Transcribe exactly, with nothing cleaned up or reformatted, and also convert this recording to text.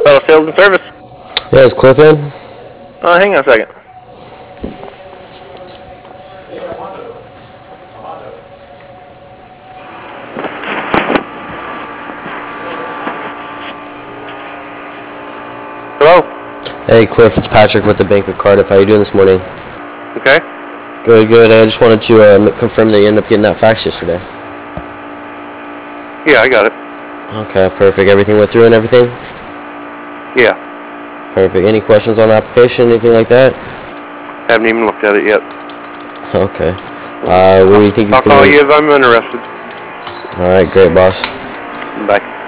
Bella Sales and Service. Yeah, is Cliff in? Uh, hang on a second. Hello? Hey, Cliff, it's Patrick with the Bank of Cardiff. How you doing this morning? Okay. Good, good. I just wanted to uh, confirm that you ended up getting that fax yesterday. Yeah, I got it. Okay, perfect. Everything went through and everything? Yeah. Perfect. Any questions on the application, anything like that? Haven't even looked at it yet. Okay. Uh, what do you think you I'll can call do? you if I'm interested. All right, great, boss. Bye.